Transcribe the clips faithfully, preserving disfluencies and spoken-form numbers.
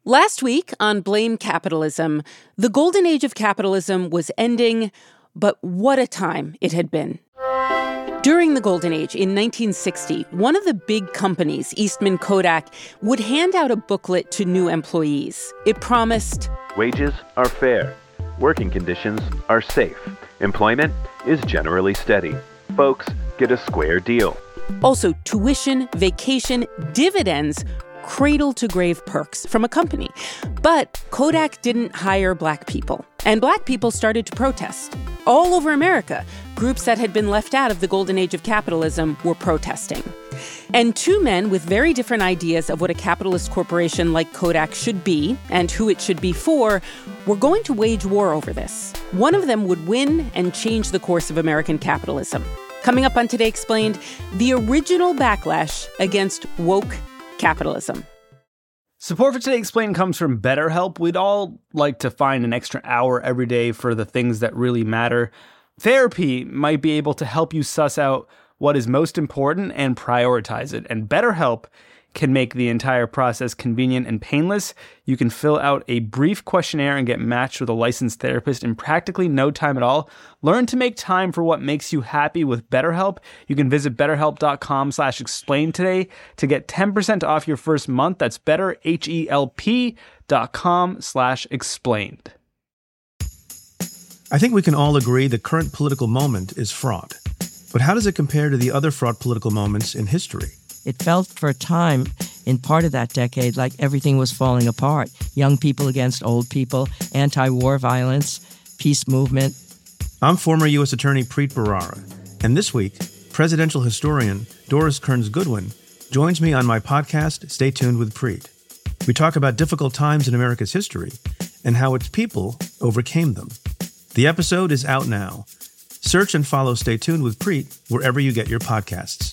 Last week on Blame Capitalism, the golden age of capitalism was ending, but what a time it had been. During the golden age, in nineteen sixty, one of the big companies, Eastman Kodak, would hand out a booklet to new employees. It promised, wages are fair, working conditions are safe, employment is generally steady. Folks get a square deal. Also, tuition, vacation, dividends, cradle-to-grave perks from a company. But Kodak didn't hire black people, and black people started to protest. All over America, groups that had been left out of the golden age of capitalism were protesting. And two men with very different ideas of what a capitalist corporation like Kodak should be and who it should be for were going to wage war over this. One of them would win and change the course of American capitalism. Coming up on Today Explained, the original backlash against woke capitalism. Support for Today Explained comes from BetterHelp. We'd all like to find an extra hour every day for the things that really matter. Therapy might be able to help you suss out what is most important and prioritize it. And BetterHelp can make the entire process convenient and painless. You can fill out a brief questionnaire and get matched with a licensed therapist in practically no time at all. Learn to make time for what makes you happy with BetterHelp. You can visit betterhelp.com slash explain today to get ten percent off your first month. That's betterhelp.com slash explained. I think we can all agree the current political moment is fraught. But how does it compare to the other fraught political moments in history? It felt for a time in part of that decade like everything was falling apart. Young people against old people, anti-war violence, peace movement. I'm former U S Attorney Preet Bharara, and this week, presidential historian Doris Kearns Goodwin joins me on my podcast, Stay Tuned with Preet. We talk about difficult times in America's history and how its people overcame them. The episode is out now. Search and follow Stay Tuned with Preet wherever you get your podcasts.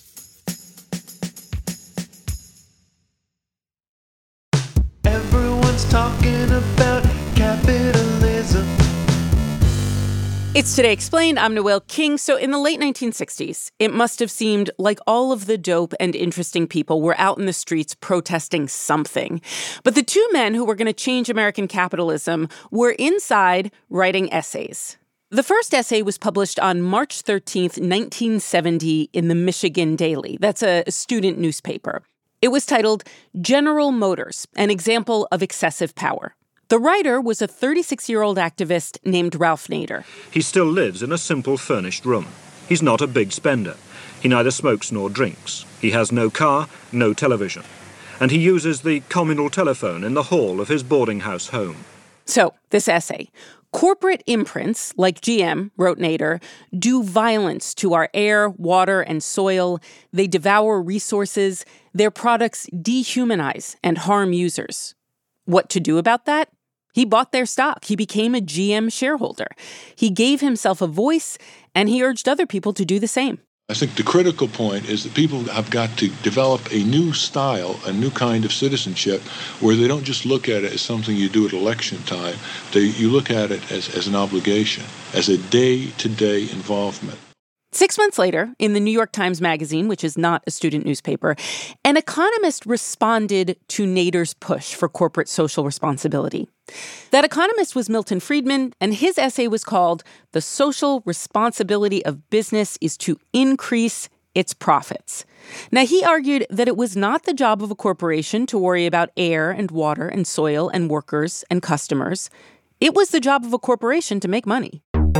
Everyone's talking about capitalism. It's Today Explained. I'm Noelle King. So in the late nineteen sixties, it must have seemed like all of the dope and interesting people were out in the streets protesting something. But the two men who were going to change American capitalism were inside writing essays. The first essay was published on March thirteenth, nineteen seventy in the Michigan Daily. That's a student newspaper. It was titled General Motors, an Example of Excessive Power. The writer was a thirty-six-year-old activist named Ralph Nader. He still lives in a simple furnished room. He's not a big spender. He neither smokes nor drinks. He has no car, no television. And he uses the communal telephone in the hall of his boarding house home. So, this essay. Corporate imprints, like G M, wrote Nader, do violence to our air, water, and soil. They devour resources. Their products dehumanize and harm users. What to do about that? He bought their stock. He became a G M shareholder. He gave himself a voice, and he urged other people to do the same. I think the critical point is that people have got to develop a new style, a new kind of citizenship, where they don't just look at it as something you do at election time. They, you look at it as, as an obligation, as a day-to-day involvement. Six months later, in the New York Times Magazine, which is not a student newspaper, an economist responded to Nader's push for corporate social responsibility. That economist was Milton Friedman, and his essay was called The Social Responsibility of Business is to Increase Its Profits. Now, he argued that it was not the job of a corporation to worry about air and water and soil and workers and customers. It was the job of a corporation to make money.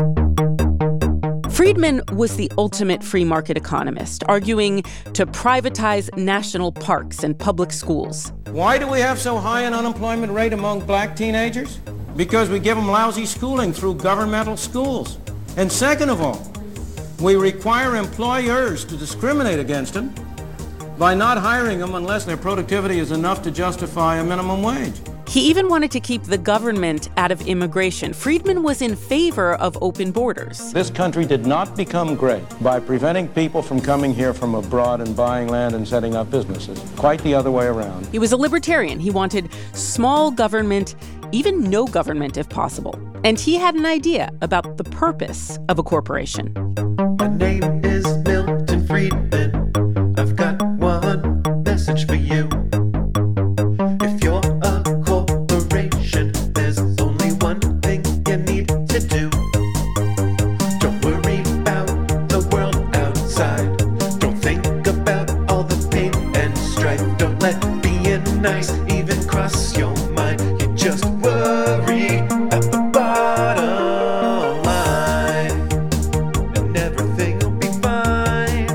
Friedman was the ultimate free market economist, arguing to privatize national parks and public schools. Why do we have so high an unemployment rate among black teenagers? Because we give them lousy schooling through governmental schools. And second of all, we require employers to discriminate against them by not hiring them unless their productivity is enough to justify a minimum wage. He even wanted to keep the government out of immigration. Friedman was in favor of open borders. This country did not become great by preventing people from coming here from abroad and buying land and setting up businesses. Quite the other way around. He was a libertarian. He wanted small government, even no government if possible. And he had an idea about the purpose of a corporation. My name is Milton Friedman. I've got one message for you. If you're a corporation, ever cross your mind. You just worry about the bottom line, and everything will be fine.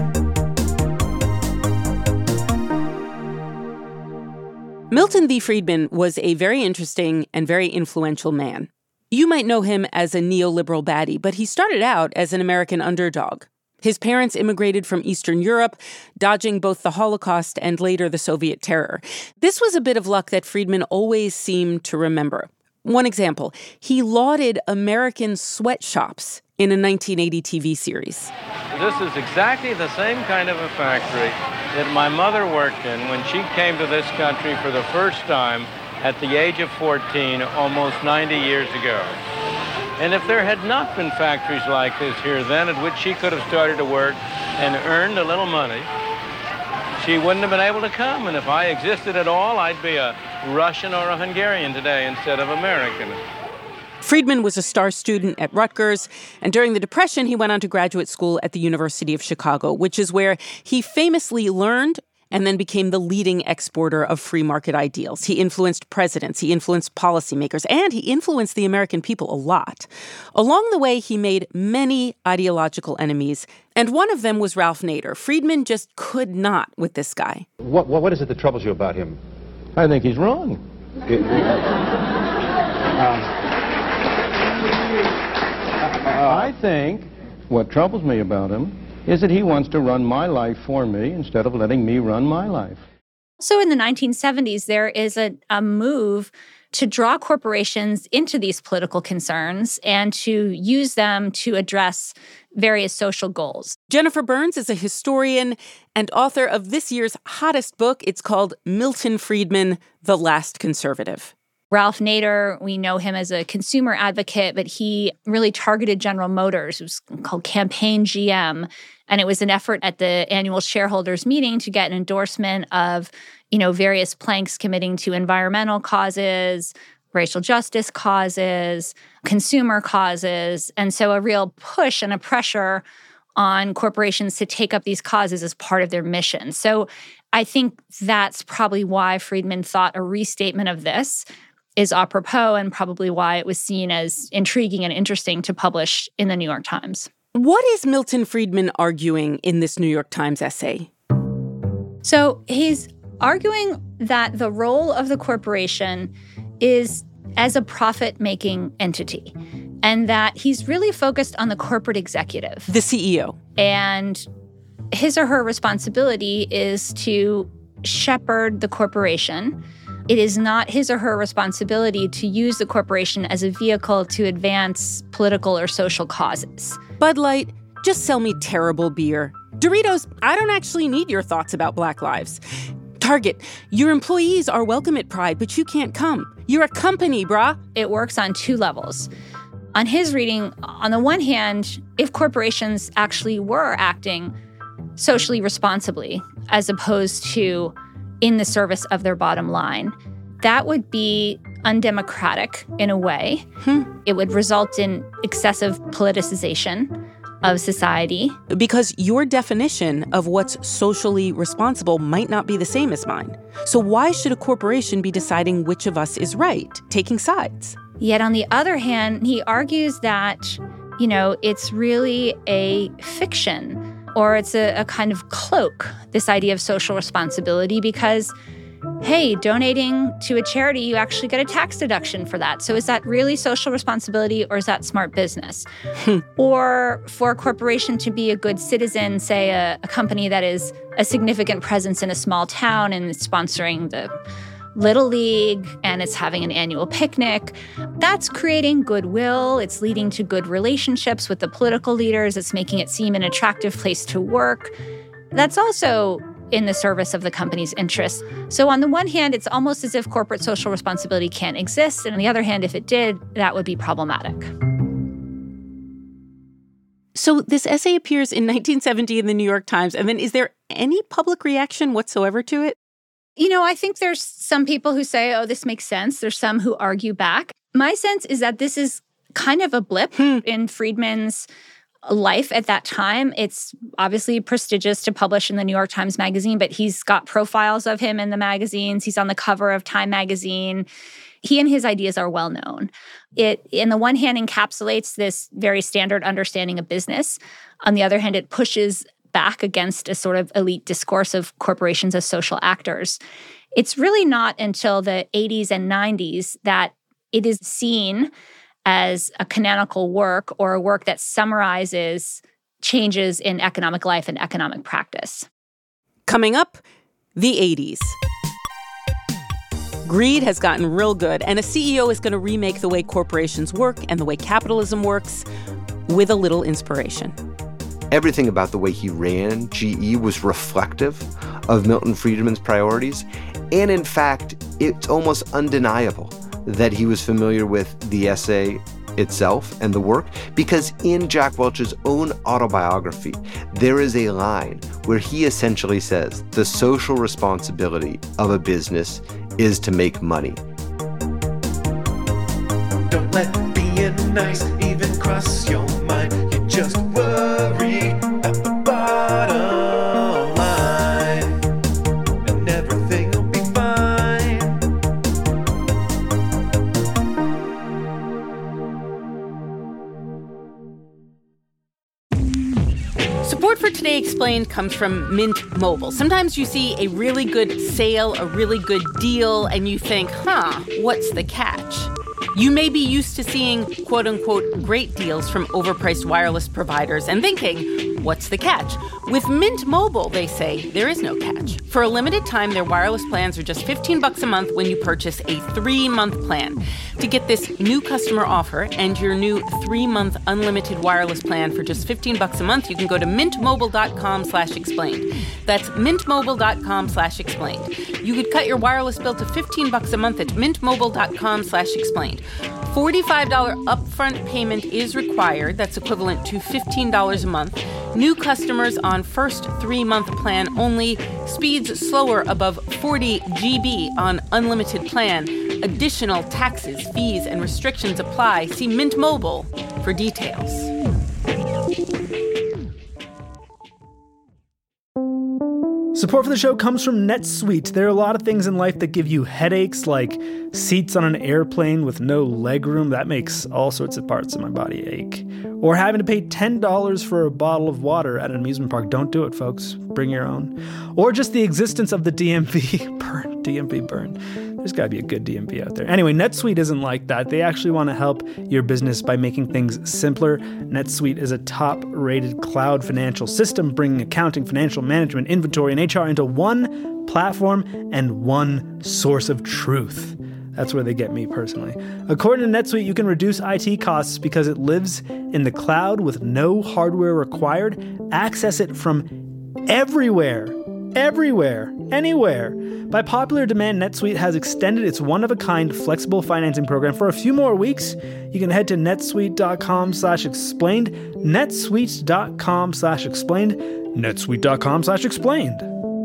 Milton V. Friedman was a very interesting and very influential man. You might know him as a neoliberal baddie, but he started out as an American underdog. His parents immigrated from Eastern Europe, dodging both the Holocaust and later the Soviet terror. This was a bit of luck that Friedman always seemed to remember. One example, he lauded American sweatshops in a nineteen eighty T V series. This is exactly the same kind of a factory that my mother worked in when she came to this country for the first time at the age of fourteen, almost ninety years ago. And if there had not been factories like this here then, at which she could have started to work and earned a little money, she wouldn't have been able to come. And if I existed at all, I'd be a Russian or a Hungarian today instead of American. Friedman was a star student at Rutgers, and during the Depression, he went on to graduate school at the University of Chicago, which is where he famously learned and then became the leading exporter of free market ideals. He influenced presidents, he influenced policymakers, and he influenced the American people a lot. Along the way, he made many ideological enemies, and one of them was Ralph Nader. Friedman just could not with this guy. What, what, what is it that troubles you about him? I think he's wrong. It, uh, I think what troubles me about him is that he wants to run my life for me instead of letting me run my life. So in the nineteen seventies, there is a, a move to draw corporations into these political concerns and to use them to address various social goals. Jennifer Burns is a historian and author of this year's hottest book. It's called Milton Friedman, The Last Conservative. Ralph Nader, we know him as a consumer advocate, but he really targeted General Motors. It was called Campaign G M. And it was an effort at the annual shareholders meeting to get an endorsement of, you know, various planks committing to environmental causes, racial justice causes, consumer causes. And so a real push and a pressure on corporations to take up these causes as part of their mission. So I think that's probably why Friedman thought a restatement of this is apropos and probably why it was seen as intriguing and interesting to publish in the New York Times. What is Milton Friedman arguing in this New York Times essay? So he's arguing that the role of the corporation is as a profit-making entity, and that he's really focused on the corporate executive. The C E O. And his or her responsibility is to shepherd the corporation. It is not his or her responsibility to use the corporation as a vehicle to advance political or social causes. Bud Light, just sell me terrible beer. Doritos, I don't actually need your thoughts about Black lives. Target, your employees are welcome at Pride, but you can't come. You're a company, brah. It works on two levels. On his reading, on the one hand, if corporations actually were acting socially responsibly, as opposed to in the service of their bottom line, that would be undemocratic in a way. Hmm. It would result in excessive politicization of society. Because your definition of what's socially responsible might not be the same as mine. So why should a corporation be deciding which of us is right, taking sides? Yet on the other hand, he argues that, you know, it's really a fiction, or it's a, a kind of cloak, this idea of social responsibility, because, hey, donating to a charity, you actually get a tax deduction for that. So is that really social responsibility, or is that smart business? Or for a corporation to be a good citizen, say a, a company that is a significant presence in a small town and is sponsoring the Little League and it's having an annual picnic, that's creating goodwill. It's leading to good relationships with the political leaders. It's making it seem an attractive place to work. That's also in the service of the company's interests. So on the one hand, it's almost as if corporate social responsibility can't exist. And on the other hand, if it did, that would be problematic. So this essay appears in nineteen seventy in the New York Times. And then is there any public reaction whatsoever to it? You know, I think there's some people who say, oh, this makes sense. There's some who argue back. My sense is that this is kind of a blip hmm. in Friedman's life at that time. It's obviously prestigious to publish in the New York Times Magazine, but he's got profiles of him in the magazines. He's on the cover of Time Magazine. He and his ideas are well known. It, on the one hand, encapsulates this very standard understanding of business. On the other hand, it pushes back against a sort of elite discourse of corporations as social actors. It's really not until the eighties and nineties that it is seen as a canonical work or a work that summarizes changes in economic life and economic practice. Coming up, the eighties. Greed has gotten real good, and a C E O is going to remake the way corporations work and the way capitalism works with a little inspiration. Everything about the way he ran G E was reflective of Milton Friedman's priorities. And in fact, it's almost undeniable that he was familiar with the essay itself and the work, because in Jack Welch's own autobiography, there is a line where he essentially says the social responsibility of a business is to make money. Don't let being nice even cross your mind. You just worry at the bottom line, and everything will be fine. Support for Today Explained comes from Mint Mobile. Sometimes you see a really good sale, a really good deal, and you think, huh, what's the catch? You may be used to seeing quote-unquote great deals from overpriced wireless providers and thinking, what's the catch? With Mint Mobile, they say, there is no catch. For a limited time, their wireless plans are just fifteen bucks a month when you purchase a three-month plan. To get this new customer offer and your new three-month unlimited wireless plan for just fifteen bucks a month, you can go to mintmobile.com slash explained. That's mintmobile.com slash explained. You could cut your wireless bill to fifteen bucks a month at mintmobile.com slash explained. forty-five dollars upfront payment is required. That's equivalent to fifteen dollars a month. New customers on first three-month plan only. Speeds slower above forty gigabytes on unlimited plan. Additional taxes, fees, and restrictions apply. See Mint Mobile for details. Support for the show comes from NetSuite. There are a lot of things in life that give you headaches, like seats on an airplane with no legroom. That makes all sorts of parts of my body ache. Or having to pay ten dollars for a bottle of water at an amusement park. Don't do it, folks. Bring your own. Or just the existence of the D M V burn. D M V burn. There's got to be a good D M V out there. Anyway, NetSuite isn't like that. They actually want to help your business by making things simpler. NetSuite is a top-rated cloud financial system, bringing accounting, financial management, inventory, and H R into one platform and one source of truth. That's where they get me personally. According to NetSuite, you can reduce I T costs because it lives in the cloud with no hardware required. Access it from everywhere. Everywhere. Anywhere. By popular demand, NetSuite has extended its one-of-a-kind flexible financing program for a few more weeks. You can head to netsuite.com slash explained, netsuite.com slash explained, netsuite.com slash explained.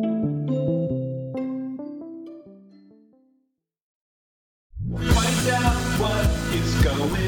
Find out what is going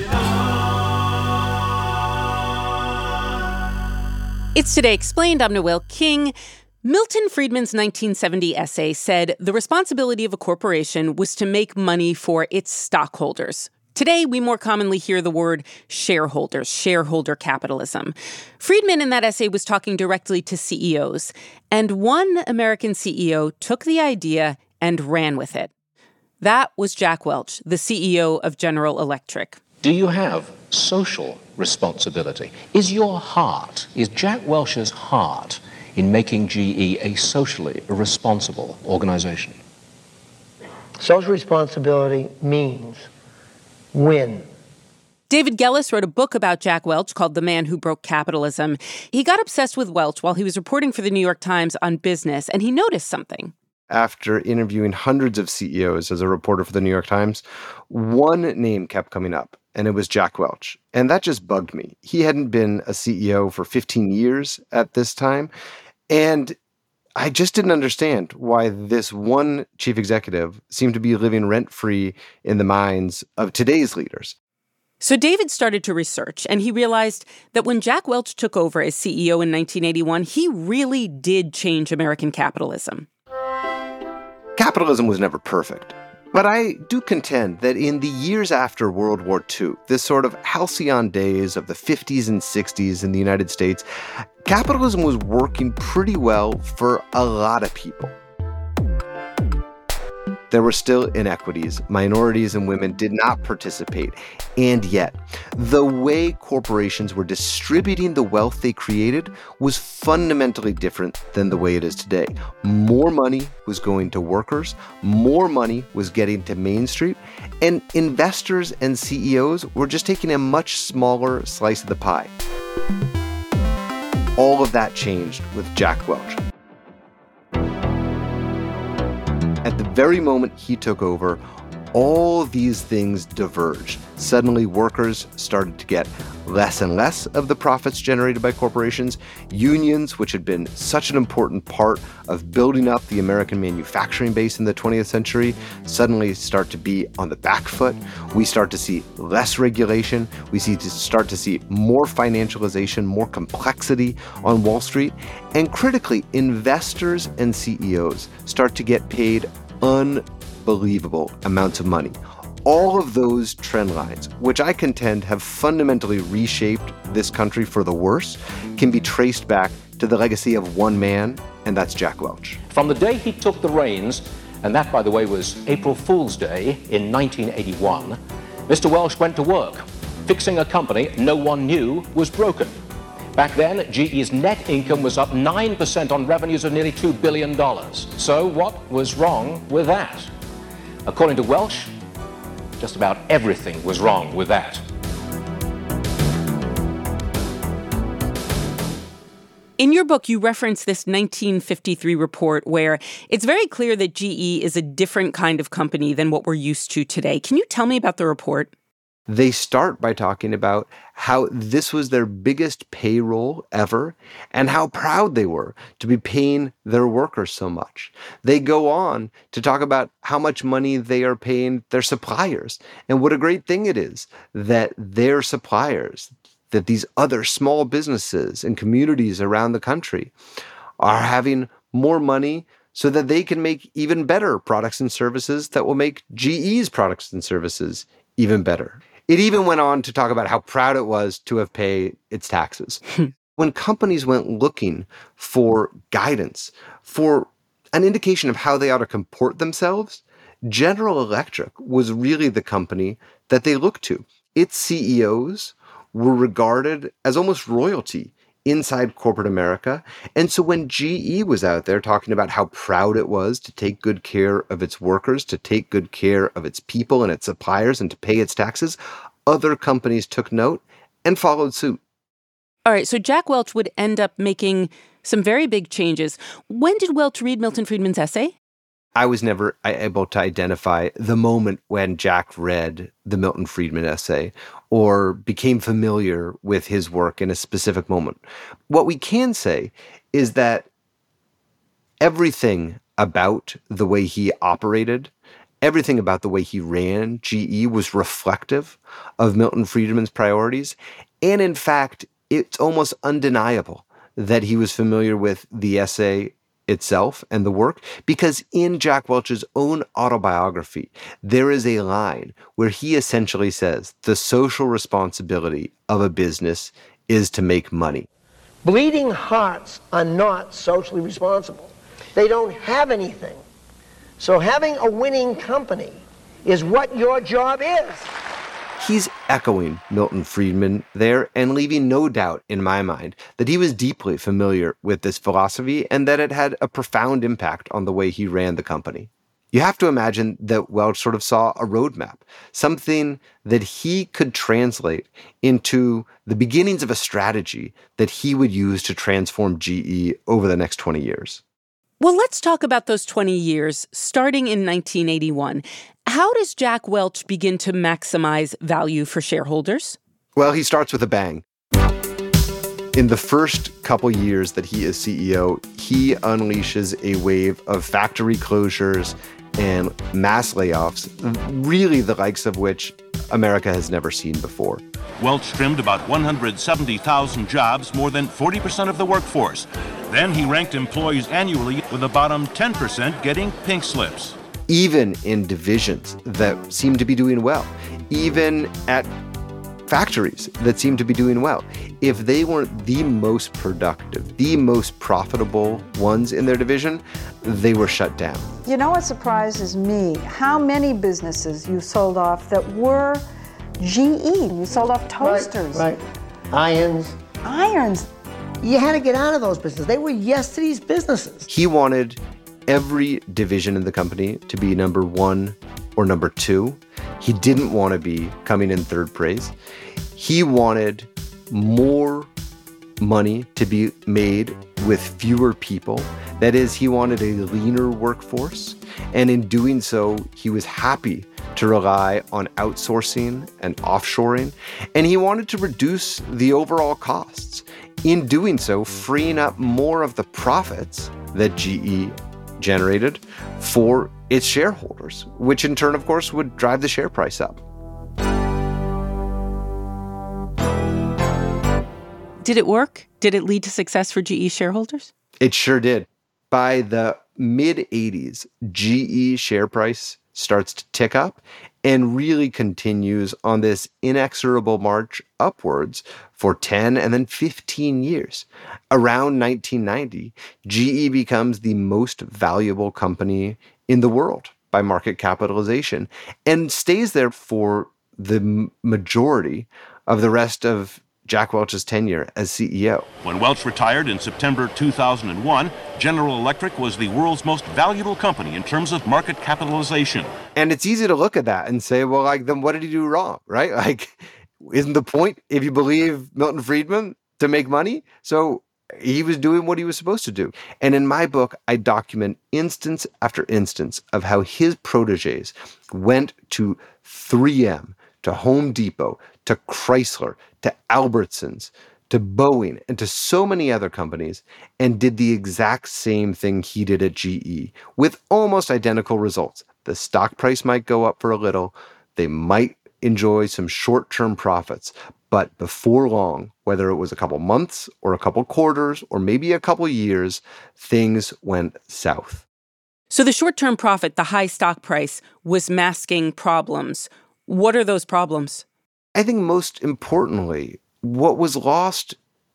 on. It's Today Explained. I'm Noelle King. Milton Friedman's nineteen seventy essay said the responsibility of a corporation was to make money for its stockholders. Today, we more commonly hear the word shareholders, shareholder capitalism. Friedman in that essay was talking directly to C E Os, and one American C E O took the idea and ran with it. That was Jack Welch, the C E O of General Electric. Do you have social responsibility? Is your heart, is Jack Welch's heart in making G E a socially responsible organization? Social responsibility means win. David Gellis wrote a book about Jack Welch called The Man Who Broke Capitalism. He got obsessed with Welch while he was reporting for the New York Times on business, and he noticed something. After interviewing hundreds of C E Os as a reporter for the New York Times, one name kept coming up, and it was Jack Welch. And that just bugged me. He hadn't been a C E O for fifteen years at this time, and I just didn't understand why this one chief executive seemed to be living rent-free in the minds of today's leaders. So David started to research, and he realized that when Jack Welch took over as C E O in nineteen eighty-one, he really did change American capitalism. Capitalism was never perfect. But I do contend that in the years after World War Two, this sort of halcyon days of the fifties and sixties in the United States, capitalism was working pretty well for a lot of people. There were still inequities. Minorities and women did not participate. And yet, the way corporations were distributing the wealth they created was fundamentally different than the way it is today. More money was going to workers, more money was getting to Main Street, and investors and C E Os were just taking a much smaller slice of the pie. All of that changed with Jack Welch. At the very moment he took over, all these things diverged. Suddenly, workers started to get less and less of the profits generated by corporations. Unions, which had been such an important part of building up the American manufacturing base in the twentieth century, suddenly start to be on the back foot. We start to see less regulation. We see to start to see more financialization, more complexity on Wall Street. And critically, investors and C E Os start to get paid unbelievable amounts of money. All of those trend lines, which I contend have fundamentally reshaped this country for the worse, can be traced back to the legacy of one man, and that's Jack Welch. From the day he took the reins, and that, by the way, was April Fool's Day in nineteen eighty-one, Mister Welch went to work, fixing a company no one knew was broken. Back then, G E's net income was up nine percent on revenues of nearly two billion dollars. So what was wrong with that? According to Welch, just about everything was wrong with that. In your book, you reference this nineteen fifty-three report where it's very clear that G E is a different kind of company than what we're used to today. Can you tell me about the report? They start by talking about how this was their biggest payroll ever and how proud they were to be paying their workers so much. They go on to talk about how much money they are paying their suppliers and what a great thing it is that their suppliers, that these other small businesses and communities around the country are having more money so that they can make even better products and services that will make G E's products and services even better. It even went on to talk about how proud it was to have paid its taxes. When companies went looking for guidance, for an indication of how they ought to comport themselves, General Electric was really the company that they looked to. Its C E Os were regarded as almost royalty inside corporate America. And so when G E was out there talking about how proud it was to take good care of its workers, to take good care of its people and its suppliers, and to pay its taxes, other companies took note and followed suit. All right, so Jack Welch would end up making some very big changes. When did Welch read Milton Friedman's essay? I was never able to identify the moment when Jack read the Milton Friedman essay or became familiar with his work in a specific moment. What we can say is that everything about the way he operated, everything about the way he ran G E was reflective of Milton Friedman's priorities. And in fact, it's almost undeniable that he was familiar with the essay itself and the work, because in Jack Welch's own autobiography, there is a line where he essentially says the social responsibility of a business is to make money. Bleeding hearts are not socially responsible. They don't have anything. So having a winning company is what your job is. He's echoing Milton Friedman there and leaving no doubt in my mind that he was deeply familiar with this philosophy and that it had a profound impact on the way he ran the company. You have to imagine that Welch sort of saw a roadmap, something that he could translate into the beginnings of a strategy that he would use to transform G E over the next twenty years. Well, let's talk about those twenty years, starting in nineteen eighty-one. How does Jack Welch begin to maximize value for shareholders? Well, he starts with a bang. In the first couple years that he is C E O, he unleashes a wave of factory closures and mass layoffs, really the likes of which America has never seen before. Welch trimmed about one hundred seventy thousand jobs, more than forty percent of the workforce. Then he ranked employees annually with the bottom ten percent getting pink slips. Even in divisions that seem to be doing well, even at factories that seem to be doing well, if they weren't the most productive, the most profitable ones in their division, they were shut down. You know what surprises me? How many businesses you sold off that were G E. You sold off toasters. Right, right. Irons. Irons. You had to get out of those businesses. They were yesterday's businesses. He wanted every division in the company to be number one or number two. He didn't want to be coming in third place. He wanted more money to be made with fewer people. That is, he wanted a leaner workforce. And in doing so, he was happy to rely on outsourcing and offshoring. And he wanted to reduce the overall costs. In doing so, freeing up more of the profits that G E generated for its shareholders, which in turn, of course, would drive the share price up. Did it work? Did it lead to success for G E shareholders? It sure did. By the mid eighties, G E share price starts to tick up and really continues on this inexorable march upwards for ten and then fifteen years. Around nineteen ninety, G E becomes the most valuable company in the world by market capitalization and stays there for the majority of the rest of Jack Welch's tenure as C E O. When Welch retired in September two thousand one, General Electric was the world's most valuable company in terms of market capitalization. And it's easy to look at that and say, well, like, then what did he do wrong, right? Like, isn't the point, if you believe Milton Friedman, to make money? So he was doing what he was supposed to do. And in my book, I document instance after instance of how his proteges went to three M, to Home Depot, to Chrysler, to Albertsons, to Boeing, and to so many other companies, and did the exact same thing he did at G E, with almost identical results. The stock price might go up for a little, they might enjoy some short-term profits, but before long, whether it was a couple months or a couple quarters or maybe a couple years, things went south. So the short-term profit, the high stock price, was masking problems. What are those problems? I think most importantly, what was lost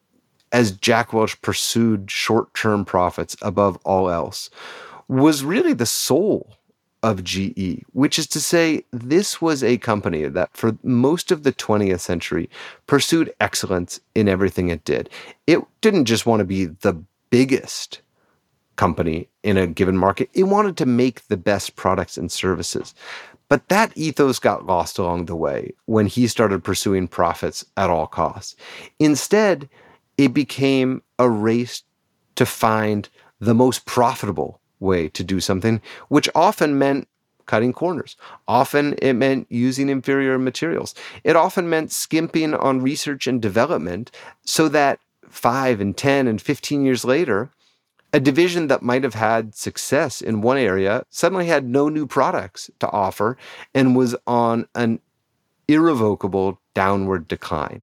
as Jack Welch pursued short-term profits above all else was really the soul of G E, which is to say, this was a company that for most of the twentieth century pursued excellence in everything it did. It didn't just want to be the biggest company in a given market. It wanted to make the best products and services. But that ethos got lost along the way when he started pursuing profits at all costs. Instead, it became a race to find the most profitable way to do something, which often meant cutting corners. Often it meant using inferior materials. It often meant skimping on research and development so that five and ten and fifteen years later, a division that might have had success in one area suddenly had no new products to offer and was on an irrevocable downward decline.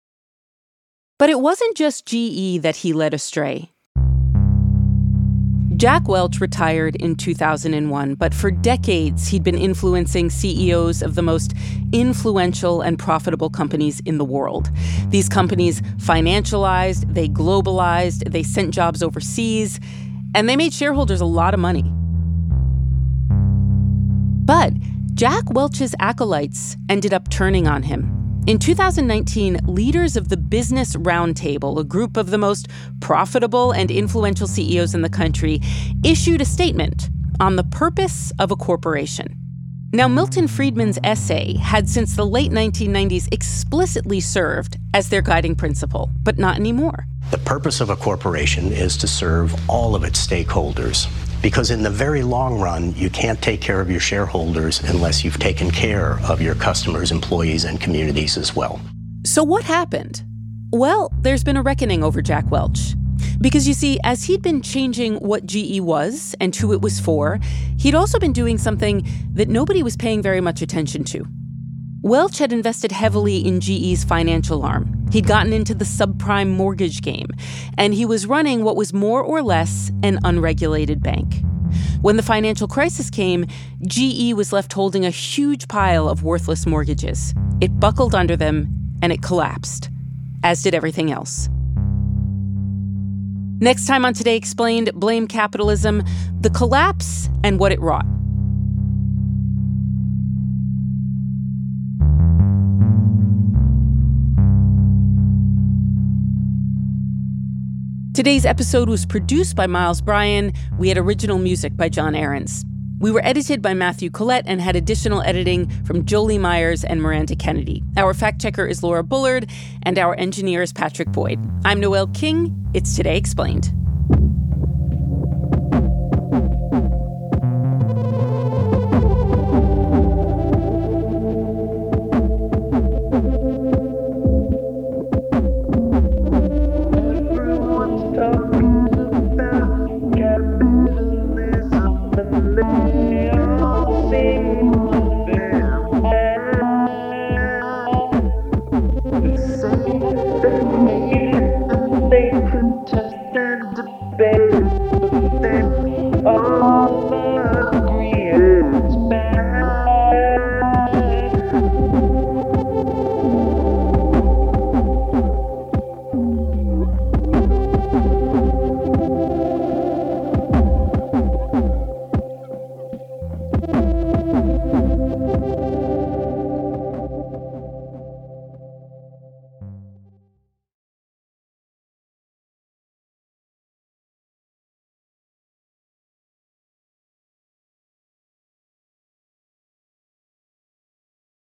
But it wasn't just G E that he led astray. Jack Welch retired in two thousand one, but for decades he'd been influencing C E Os of the most influential and profitable companies in the world. These companies financialized, they globalized, they sent jobs overseas, and they made shareholders a lot of money. But Jack Welch's acolytes ended up turning on him. In two thousand nineteen, leaders of the Business Roundtable, a group of the most profitable and influential C E Os in the country, issued a statement on the purpose of a corporation. Now, Milton Friedman's essay had since the late nineteen nineties explicitly served as their guiding principle, but not anymore. The purpose of a corporation is to serve all of its stakeholders, because in the very long run, you can't take care of your shareholders unless you've taken care of your customers, employees, and communities as well. So what happened? Well, there's been a reckoning over Jack Welch. Because you see, as he'd been changing what G E was and who it was for, he'd also been doing something that nobody was paying very much attention to. Welch had invested heavily in G E's financial arm. He'd gotten into the subprime mortgage game, and he was running what was more or less an unregulated bank. When the financial crisis came, G E was left holding a huge pile of worthless mortgages. It buckled under them, and it collapsed, as did everything else. Next time on Today Explained, Blame Capitalism, the collapse and what it wrought. Today's episode was produced by Miles Bryan. We had original music by John Aarons. We were edited by Matthew Collette and had additional editing from Jolie Myers and Miranda Kennedy. Our fact-checker is Laura Bullard, and our engineer is Patrick Boyd. I'm Noel King. It's Today Explained.